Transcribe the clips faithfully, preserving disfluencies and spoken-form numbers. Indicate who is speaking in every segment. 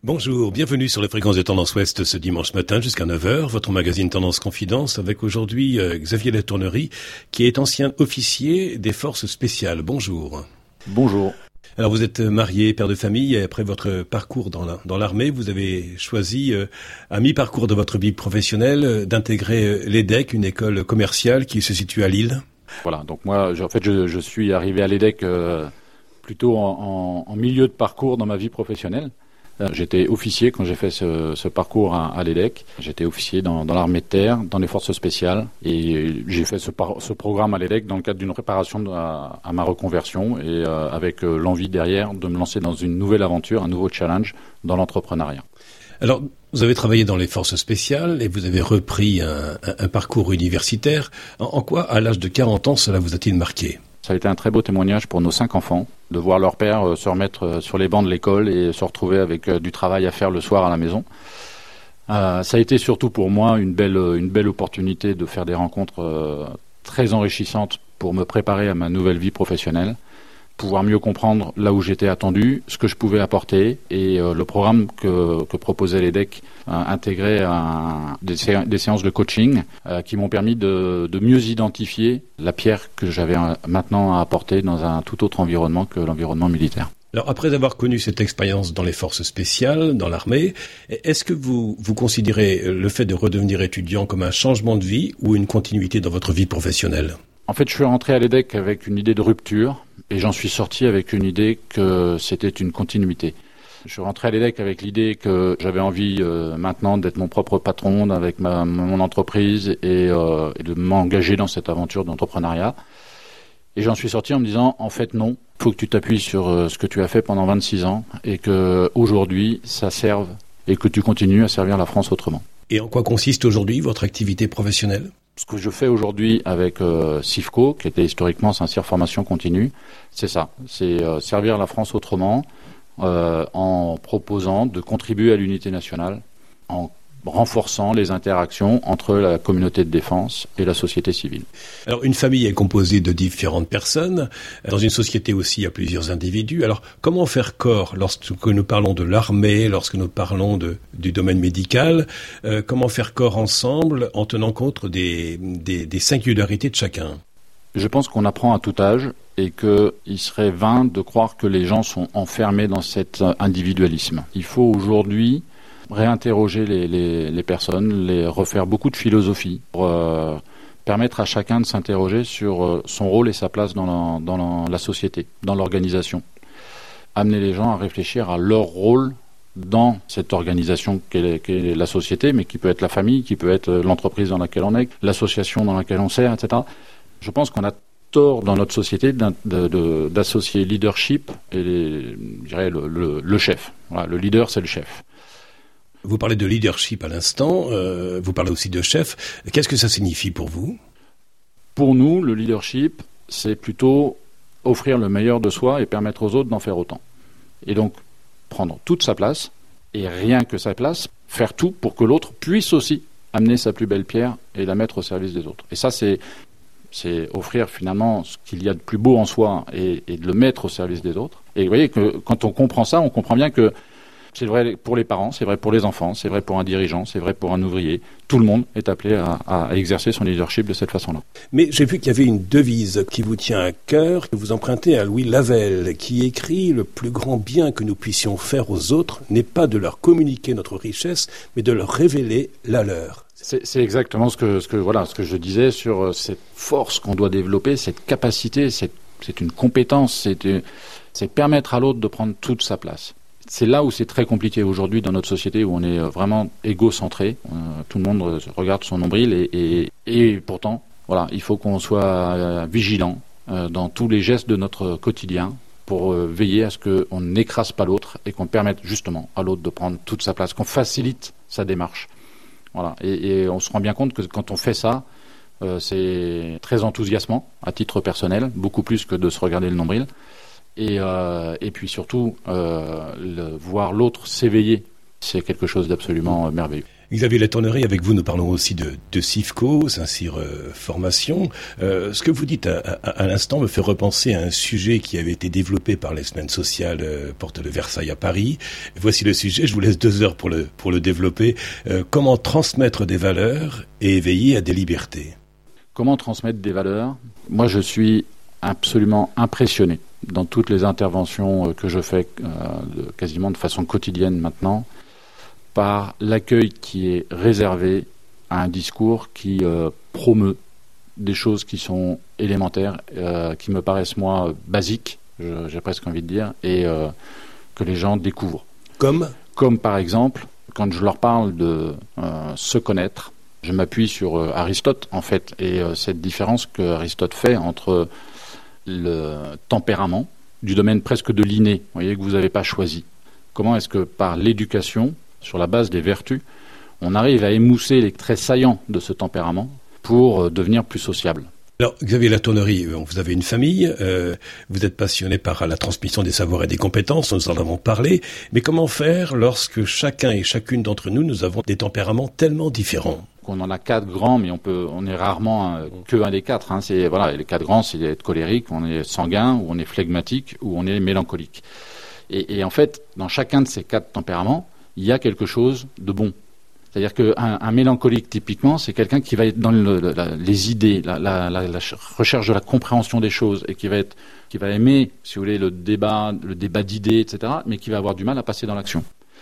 Speaker 1: Bonjour, bienvenue sur les fréquences de Tendance Ouest ce dimanche matin jusqu'à neuf heures, votre magazine Tendance Confidence avec aujourd'hui euh, Xavier Latournerie qui est ancien officier des forces spéciales. Bonjour.
Speaker 2: Bonjour.
Speaker 1: Alors vous êtes marié, père de famille et après votre parcours dans, la, dans l'armée, vous avez choisi euh, à mi-parcours de votre vie professionnelle euh, d'intégrer euh, l'E D E C, une école commerciale qui se situe à Lille.
Speaker 2: Voilà, donc moi en fait je, je suis arrivé à l'E D E C euh, plutôt en, en, en milieu de parcours dans ma vie professionnelle. J'étais officier quand j'ai fait ce, ce parcours à, à l'E D E C. J'étais officier dans, dans l'armée de terre, dans les forces spéciales. Et j'ai fait ce, par, ce programme à l'E D E C dans le cadre d'une préparation de, à, à ma reconversion et euh, avec euh, l'envie derrière de me lancer dans une nouvelle aventure, un nouveau challenge dans l'entrepreneuriat.
Speaker 1: Alors, vous avez travaillé dans les forces spéciales et vous avez repris un, un, un parcours universitaire. En, en quoi, à l'âge de quarante ans, cela vous a-t-il marqué ?
Speaker 2: Ça a été un très beau témoignage pour nos cinq enfants, de voir leur père euh, se remettre euh, sur les bancs de l'école et se retrouver avec euh, du travail à faire le soir à la maison. Euh, ça a été surtout pour moi une belle, une belle opportunité de faire des rencontres euh, très enrichissantes pour me préparer à ma nouvelle vie professionnelle, pouvoir mieux comprendre là où j'étais attendu, ce que je pouvais apporter et euh, le programme que, que proposait l'E D E C euh, intégrait un, des, sé- des séances de coaching euh, qui m'ont permis de, de mieux identifier la pierre que j'avais maintenant à apporter dans un tout autre environnement que l'environnement militaire.
Speaker 1: Alors, après avoir connu cette expérience dans les forces spéciales, dans l'armée, est-ce que vous, vous considérez le fait de redevenir étudiant comme un changement de vie ou une continuité dans votre vie professionnelle ?
Speaker 2: En fait, je suis rentré à l'E D E C avec une idée de rupture et j'en suis sorti avec une idée que c'était une continuité. Je suis rentré à l'E D E C avec l'idée que j'avais envie euh, maintenant d'être mon propre patron avec ma, mon entreprise et, euh, et de m'engager dans cette aventure d'entrepreneuriat. Et j'en suis sorti en me disant, en fait non, il faut que tu t'appuies sur euh, ce que tu as fait pendant vingt-six ans et que aujourd'hui ça serve et que tu continues à servir la France autrement.
Speaker 1: Et en quoi consiste aujourd'hui votre activité professionnelle ?
Speaker 2: Ce que je fais aujourd'hui avec euh, SIFCO, qui était historiquement Saint-Cyr Formation Continue, c'est ça, c'est euh, servir la France autrement euh, en proposant de contribuer à l'unité nationale, en renforçant les interactions entre la communauté de défense et la société civile.
Speaker 1: Alors, une famille est composée de différentes personnes. Dans une société aussi, il y a plusieurs individus. Alors, comment faire corps lorsque nous parlons de l'armée, lorsque nous parlons de, du domaine médical, euh, comment faire corps ensemble en tenant compte des, des, des singularités de chacun ?
Speaker 2: Je pense qu'on apprend à tout âge et qu'il serait vain de croire que les gens sont enfermés dans cet individualisme. Il faut aujourd'hui réinterroger les, les, les personnes, les refaire beaucoup de philosophie pour euh, permettre à chacun de s'interroger sur euh, son rôle et sa place dans la, dans la, la société, dans l'organisation. Amener les gens à réfléchir à leur rôle dans cette organisation qu'est, qu'est la société, mais qui peut être la famille, qui peut être l'entreprise dans laquelle on est, l'association dans laquelle on sert, et cetera. Je pense qu'on a tort dans notre société de, de, d'associer leadership et les, je dirais le, le, le chef. Voilà, le leader, c'est le chef.
Speaker 1: Vous parlez de leadership à l'instant, euh, vous parlez aussi de chef. Qu'est-ce que ça signifie pour vous ?
Speaker 2: Pour nous, le leadership, c'est plutôt offrir le meilleur de soi et permettre aux autres d'en faire autant. Et donc, prendre toute sa place, et rien que sa place, faire tout pour que l'autre puisse aussi amener sa plus belle pierre et la mettre au service des autres. Et ça, c'est, c'est offrir finalement ce qu'il y a de plus beau en soi et, et de le mettre au service des autres. Et vous voyez que quand on comprend ça, on comprend bien que c'est vrai pour les parents, c'est vrai pour les enfants, c'est vrai pour un dirigeant, c'est vrai pour un ouvrier. Tout le monde est appelé à, à exercer son leadership de cette façon-là.
Speaker 1: Mais j'ai vu qu'il y avait une devise qui vous tient à cœur, que vous empruntez à Louis Lavelle, qui écrit « Le plus grand bien que nous puissions faire aux autres n'est pas de leur communiquer notre richesse, mais de leur révéler la leur ».
Speaker 2: C'est, c'est exactement ce que, ce, que, voilà, ce que je disais sur cette force qu'on doit développer, cette capacité, c'est, c'est une compétence, c'est, c'est permettre à l'autre de prendre toute sa place. C'est là où c'est très compliqué aujourd'hui dans notre société où on est vraiment égocentré. Euh, tout le monde regarde son nombril et, et, et pourtant, voilà, il faut qu'on soit euh, vigilant euh, dans tous les gestes de notre quotidien pour euh, veiller à ce qu'on n'écrase pas l'autre et qu'on permette justement à l'autre de prendre toute sa place, qu'on facilite sa démarche. Voilà. Et, et on se rend bien compte que quand on fait ça, euh, c'est très enthousiasmant à titre personnel, beaucoup plus que de se regarder le nombril. Et, euh, et puis surtout, euh, le, voir l'autre s'éveiller, c'est quelque chose d'absolument merveilleux.
Speaker 1: Xavier Latournerie, avec vous, nous parlons aussi de, de CIFCO, Saint-Cyr euh, Formation. Euh, ce que vous dites à, à, à l'instant me fait repenser à un sujet qui avait été développé par les semaines sociales euh, Porte de Versailles à Paris. Voici le sujet, je vous laisse deux heures pour le, pour le développer. Euh, comment transmettre des valeurs et éveiller à des libertés?
Speaker 2: Comment transmettre des valeurs? Moi, je suis absolument impressionné dans toutes les interventions que je fais euh, de, quasiment de façon quotidienne maintenant, par l'accueil qui est réservé à un discours qui euh, promeut des choses qui sont élémentaires, euh, qui me paraissent, moi, basiques, je, j'ai presque envie de dire, et euh, que les gens découvrent.
Speaker 1: Comme
Speaker 2: Comme par exemple, quand je leur parle de euh, se connaître, je m'appuie sur euh, Aristote, en fait, et euh, cette différence que Aristote fait entre le tempérament, du domaine presque de l'inné, vous voyez, que vous n'avez pas choisi. Comment est-ce que par l'éducation, sur la base des vertus, on arrive à émousser les traits saillants de ce tempérament pour devenir plus sociable.
Speaker 1: Alors, Xavier Latournerie, vous avez une famille, euh, vous êtes passionné par la transmission des savoirs et des compétences, nous en avons parlé, mais comment faire lorsque chacun et chacune d'entre nous, nous avons des tempéraments tellement différents?
Speaker 2: On en a quatre grands, mais on peut, on est rarement un, que un des quatre. Hein. C'est voilà, les quatre grands, c'est être colérique, on est sanguin, ou on est flegmatique, ou on est mélancolique. Et, et en fait, dans chacun de ces quatre tempéraments, il y a quelque chose de bon. C'est-à-dire qu'un un mélancolique, typiquement, c'est quelqu'un qui va être dans le, la, les idées, la, la, la, la recherche de la compréhension des choses, et qui va être, qui va aimer, si vous voulez, le débat, le débat d'idées, et cetera, mais qui va avoir du mal à passer dans l'action.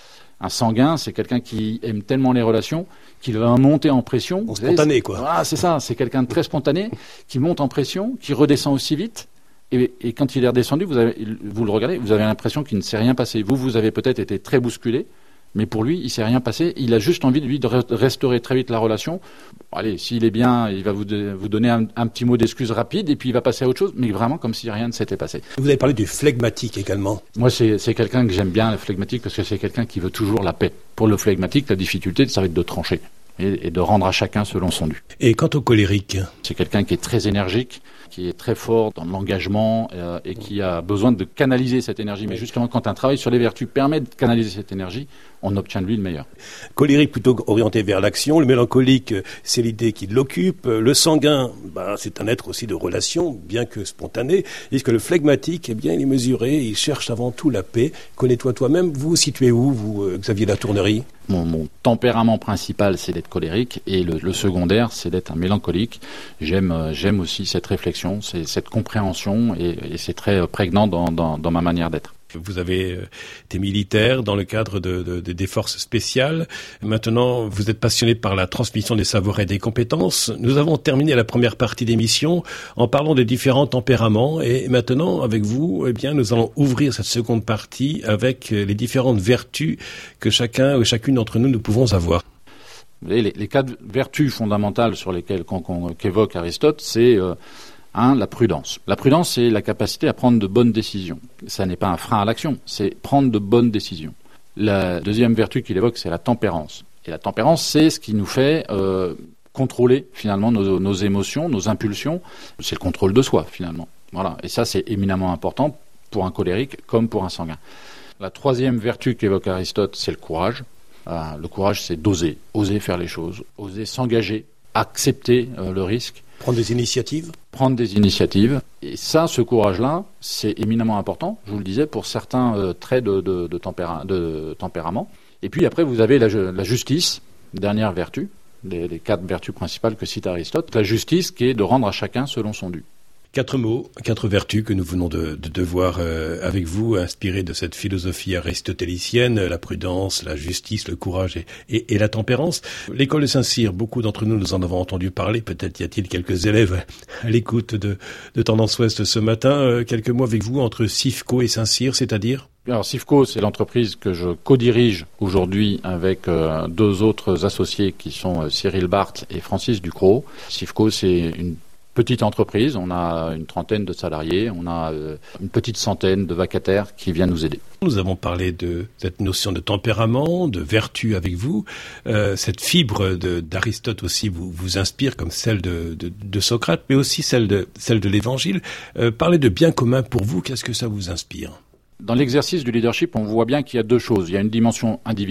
Speaker 2: Un sanguin, c'est quelqu'un qui aime tellement les relations qu'il va monter en pression.
Speaker 1: En spontané, quoi.
Speaker 2: Ah, c'est ça, c'est quelqu'un de très spontané, qui monte en pression, qui redescend aussi vite. Et, et quand il est redescendu, vous, avez, vous le regardez, vous avez l'impression qu'il ne s'est rien passé. Vous, vous avez peut-être été très bousculé, mais pour lui, il ne s'est rien passé. Il a juste envie, lui, de restaurer très vite la relation. Bon, allez, s'il est bien, il va vous, de, vous donner un, un petit mot d'excuse rapide, et puis il va passer à autre chose, mais vraiment comme si rien ne s'était passé.
Speaker 1: Vous avez parlé du flegmatique également.
Speaker 2: Moi, c'est, c'est quelqu'un que j'aime bien, le flegmatique, parce que c'est quelqu'un qui veut toujours la paix. Pour le flegmatique, la difficulté, ça va être de trancher et, et de rendre à chacun selon son dû.
Speaker 1: Et quant au colérique?
Speaker 2: C'est quelqu'un qui est très énergique, qui est très fort dans l'engagement euh, et qui a besoin de canaliser cette énergie. Mais justement, quand un travail sur les vertus permet de canaliser cette énergie, on obtient de lui le meilleur.
Speaker 1: Colérique plutôt orienté vers l'action, le mélancolique, c'est l'idée qui l'occupe, le sanguin, ben, c'est un être aussi de relation, bien que spontané, et que le flegmatique, eh bien, il est mesuré, il cherche avant tout la paix. Connais-toi toi-même, vous vous situez où, vous, Xavier Latournerie?
Speaker 2: Mon, mon tempérament principal, c'est d'être colérique, et le, le secondaire, c'est d'être un mélancolique. J'aime, euh, j'aime aussi cette réflexion, c'est, cette compréhension, et, et c'est très prégnant dans, dans, dans ma manière d'être.
Speaker 1: Vous avez été militaire dans le cadre de, de, de, des forces spéciales. Maintenant, vous êtes passionné par la transmission des savoirs et des compétences. Nous avons terminé la première partie d'émission en parlant des différents tempéraments. Et maintenant, avec vous, eh bien, nous allons ouvrir cette seconde partie avec les différentes vertus que chacun ou chacune d'entre nous, nous pouvons avoir.
Speaker 2: Vous voyez, les, les quatre vertus fondamentales sur lesquelles qu'on, qu'on, qu'évoque Aristote, c'est... Euh, Un, la prudence. La prudence, c'est la capacité à prendre de bonnes décisions. Ça n'est pas un frein à l'action, c'est prendre de bonnes décisions. La deuxième vertu qu'il évoque, c'est la tempérance. Et la tempérance, c'est ce qui nous fait euh, contrôler finalement nos, nos émotions, nos impulsions. C'est le contrôle de soi finalement. Voilà. Et ça, c'est éminemment important pour un colérique comme pour un sanguin. La troisième vertu qu'évoque Aristote, c'est le courage. Euh, le courage, c'est d'oser, oser faire les choses, oser s'engager, accepter euh, le risque.
Speaker 1: Prendre des initiatives
Speaker 2: Prendre des initiatives. Et ça, ce courage-là, c'est éminemment important, je vous le disais, pour certains euh, traits de, de, de, tempéra- de tempérament. Et puis après, vous avez la, la justice, dernière vertu, les, les quatre vertus principales que cite Aristote. La justice qui est de rendre à chacun selon son dû.
Speaker 1: Quatre mots, quatre vertus que nous venons de, de, de voir euh, avec vous, inspirées de cette philosophie aristotélicienne, la prudence, la justice, le courage et, et, et la tempérance. L'école de Saint-Cyr, beaucoup d'entre nous, nous en avons entendu parler. Peut-être y a-t-il quelques élèves à l'écoute de, de Tendance Ouest ce matin. Euh, quelques mots avec vous entre CIFCO et Saint-Cyr, c'est-à-dire ?
Speaker 2: Alors CIFCO, c'est l'entreprise que je co-dirige aujourd'hui avec euh, deux autres associés qui sont euh, Cyril Barthes et Francis Ducrot. CIFCO, c'est une petite entreprise, on a une trentaine de salariés, on a euh, une petite centaine de vacataires qui viennent nous aider.
Speaker 1: Nous avons parlé de cette notion de tempérament, de vertu avec vous. Euh, cette fibre de, d'Aristote aussi vous, vous inspire comme celle de, de, de Socrate, mais aussi celle de, celle de l'Évangile. Euh, parlez de bien commun pour vous, qu'est-ce que ça vous inspire ?
Speaker 2: Dans l'exercice du leadership, on voit bien qu'il y a deux choses. Il y a une dimension individuelle,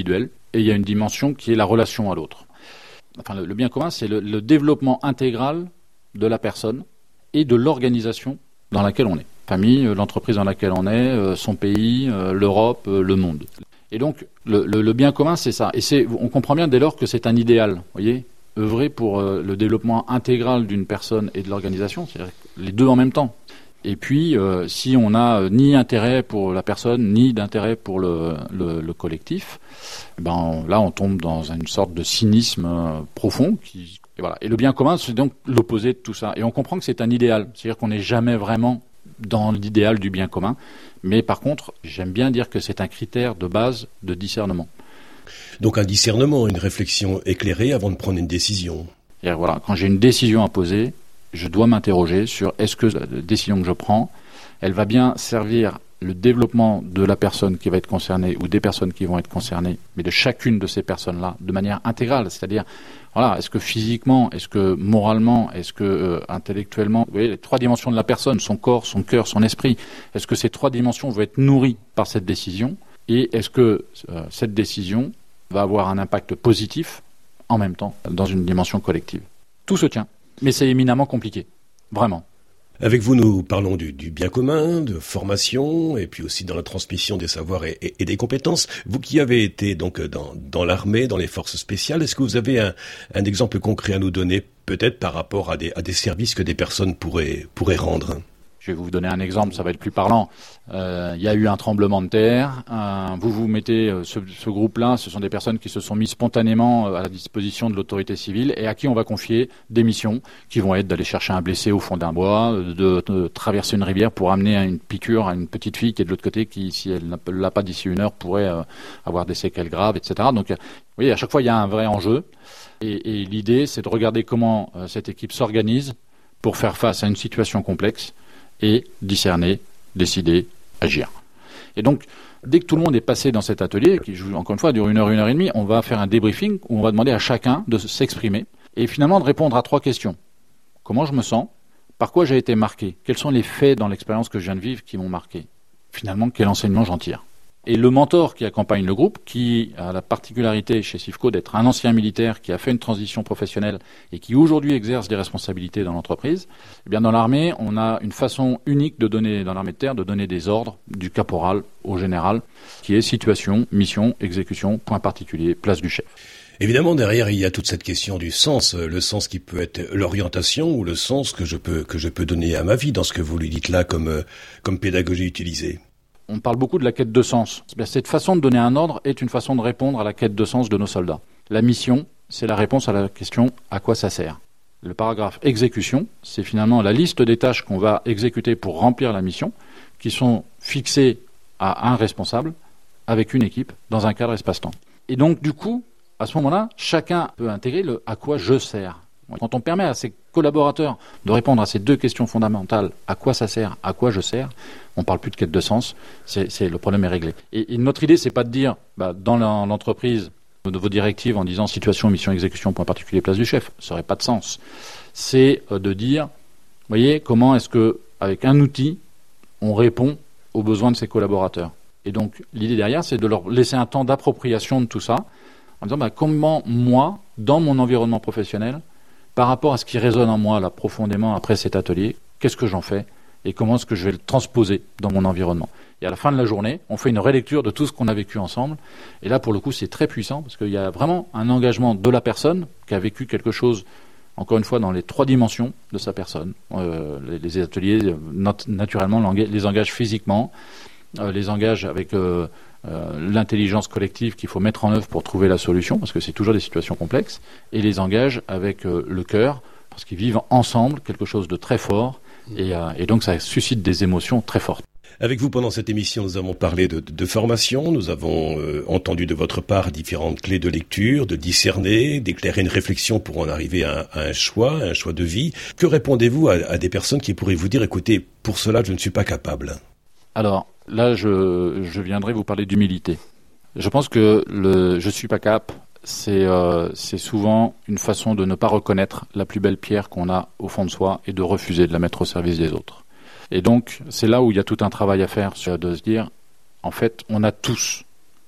Speaker 2: et il y a une dimension qui est la relation à l'autre. Enfin, le, le bien commun, c'est le, le développement intégral de la personne et de l'organisation dans laquelle on est. Famille, l'entreprise dans laquelle on est, son pays, l'Europe, le monde. Et donc, le, le, le bien commun, c'est ça. Et c'est, on comprend bien dès lors que c'est un idéal, vous voyez, œuvrer pour euh, le développement intégral d'une personne et de l'organisation, c'est-à-dire les deux en même temps. Et puis, euh, si on n'a ni intérêt pour la personne, ni d'intérêt pour le, le, le collectif, ben là, on tombe dans une sorte de cynisme euh, profond. Qui, et, voilà. Et le bien commun, c'est donc l'opposé de tout ça. Et on comprend que c'est un idéal, c'est-à-dire qu'on n'est jamais vraiment dans l'idéal du bien commun. Mais par contre, j'aime bien dire que c'est un critère de base de discernement.
Speaker 1: Donc un discernement, une réflexion éclairée avant de prendre une décision.
Speaker 2: Et voilà, quand j'ai une décision à poser, je dois m'interroger sur est-ce que la décision que je prends, elle va bien servir le développement de la personne qui va être concernée ou des personnes qui vont être concernées, mais de chacune de ces personnes-là, de manière intégrale. C'est-à-dire, voilà, est-ce que physiquement, est-ce que moralement, est-ce que euh, intellectuellement, vous voyez, les trois dimensions de la personne, son corps, son cœur, son esprit, est-ce que ces trois dimensions vont être nourries par cette décision et est-ce que euh, cette décision va avoir un impact positif en même temps dans une dimension collective. Tout se tient. Mais c'est éminemment compliqué, vraiment.
Speaker 1: Avec vous, nous parlons du, du bien commun, de formation, et puis aussi dans la transmission des savoirs et, et, et des compétences. Vous qui avez été donc dans, dans l'armée, dans les forces spéciales, est-ce que vous avez un, un exemple concret à nous donner, peut-être par rapport à des, à des services que des personnes pourraient, pourraient rendre ?
Speaker 2: Je vais vous donner un exemple, ça va être plus parlant. Euh, il y a eu un tremblement de terre. Un, vous vous mettez euh, ce, ce groupe-là, ce sont des personnes qui se sont mises spontanément à la disposition de l'autorité civile et à qui on va confier des missions qui vont être d'aller chercher un blessé au fond d'un bois, de, de traverser une rivière pour amener une piqûre à une petite fille qui est de l'autre côté, qui, si elle ne l'a pas d'ici une heure, pourrait euh, avoir des séquelles graves, et cetera. Donc, vous voyez, à chaque fois, il y a un vrai enjeu. Et, et l'idée, c'est de regarder comment euh, cette équipe s'organise pour faire face à une situation complexe et discerner, décider, agir. Et donc, dès que tout le monde est passé dans cet atelier, qui, encore une fois, dure une heure, une heure et demie, on va faire un débriefing où on va demander à chacun de s'exprimer et finalement de répondre à trois questions. Comment je me sens ? Par quoi j'ai été marqué ? Quels sont les faits dans l'expérience que je viens de vivre qui m'ont marqué ? Finalement, quel enseignement j'en tire ? Et le mentor qui accompagne le groupe, qui a la particularité chez Sifco d'être un ancien militaire qui a fait une transition professionnelle et qui aujourd'hui exerce des responsabilités dans l'entreprise, eh bien dans l'armée, on a une façon unique de donner, dans l'armée de terre, de donner des ordres du caporal au général, qui est situation, mission, exécution, point particulier, place du chef.
Speaker 1: Évidemment, derrière, il y a toute cette question du sens, le sens qui peut être l'orientation ou le sens que je peux, que je peux donner à ma vie dans ce que vous lui dites là comme, comme pédagogie utilisée.
Speaker 2: On parle beaucoup de la quête de sens. Cette façon de donner un ordre est une façon de répondre à la quête de sens de nos soldats. La mission, c'est la réponse à la question « à quoi ça sert ?» Le paragraphe « exécution », c'est finalement la liste des tâches qu'on va exécuter pour remplir la mission, qui sont fixées à un responsable, avec une équipe, dans un cadre espace-temps. Et donc, du coup, à ce moment-là, chacun peut intégrer le « à quoi je sers ». Quand on permet à ses collaborateurs de répondre à ces deux questions fondamentales, à quoi ça sert, à quoi je sers, on ne parle plus de quête de sens, c'est, c'est, le problème est réglé. Et, et notre idée, c'est pas de dire, bah, dans la, l'entreprise, de vos directives en disant situation, mission, exécution, point particulier, place du chef, ça n'aurait pas de sens. C'est euh, de dire, vous voyez, comment est-ce que, avec un outil, on répond aux besoins de ses collaborateurs. Et donc, l'idée derrière, c'est de leur laisser un temps d'appropriation de tout ça, en disant, bah, comment moi, dans mon environnement professionnel, par rapport à ce qui résonne en moi là profondément après cet atelier, qu'est-ce que j'en fais et comment est-ce que je vais le transposer dans mon environnement. Et à la fin de la journée, on fait une relecture de tout ce qu'on a vécu ensemble. Et là, pour le coup, c'est très puissant parce qu'il y a vraiment un engagement de la personne qui a vécu quelque chose, encore une fois, dans les trois dimensions de sa personne. Euh, les, les ateliers, nat- naturellement, les engagent physiquement, euh, les engagent avec euh, euh, l'intelligence collective qu'il faut mettre en œuvre pour trouver la solution, parce que c'est toujours des situations complexes, et les engagent avec euh, le cœur, parce qu'ils vivent ensemble quelque chose de très fort, et, euh, et donc ça suscite des émotions très fortes.
Speaker 1: Avec vous, pendant cette émission, nous avons parlé de, de formation, nous avons euh, entendu de votre part différentes clés de lecture, de discerner, d'éclairer une réflexion pour en arriver à, à un choix, un choix de vie. Que répondez-vous à, à des personnes qui pourraient vous dire, écoutez, pour cela, je ne suis pas capable ?
Speaker 2: Alors, là, je, je viendrai vous parler d'humilité. Je pense que le « je suis pas cap », c'est, euh, c'est souvent une façon de ne pas reconnaître la plus belle pierre qu'on a au fond de soi et de refuser de la mettre au service des autres. Et donc, c'est là où il y a tout un travail à faire, de se dire, en fait, on a tous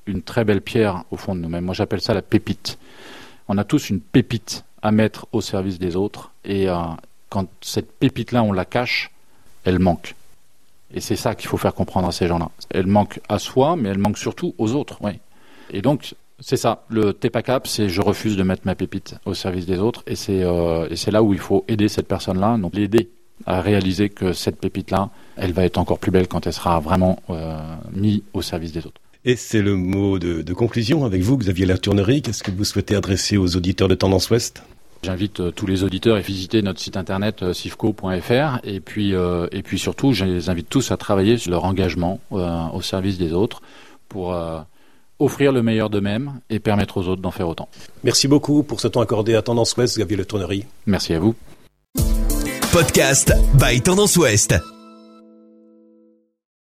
Speaker 2: une très belle pierre au fond de nous-mêmes. Moi, j'appelle ça la pépite. On a tous une pépite à mettre au service des autres. Et euh, quand cette pépite-là, on la cache, elle manque. Et c'est ça qu'il faut faire comprendre à ces gens-là. Elle manque à soi, mais elle manque surtout aux autres. Oui. Et donc, c'est ça. Le T P A C A P, c'est je refuse de mettre ma pépite au service des autres. Et c'est, euh, et c'est là où il faut aider cette personne-là, donc l'aider à réaliser que cette pépite-là, elle va être encore plus belle quand elle sera vraiment euh, mise au service des autres.
Speaker 1: Et c'est le mot de, de conclusion avec vous, Xavier Latournerie. Qu'est-ce que vous souhaitez adresser aux auditeurs de Tendance Ouest ?
Speaker 2: J'invite euh, tous les auditeurs à visiter notre site internet euh, sifco point f r et puis euh, et puis surtout, je les invite tous à travailler sur leur engagement euh, au service des autres pour euh, offrir le meilleur d'eux-mêmes et permettre aux autres d'en faire autant.
Speaker 1: Merci beaucoup pour ce temps accordé à Tendance Ouest, Xavier Latournerie.
Speaker 2: Merci à vous.
Speaker 3: Podcast by Tendance Ouest.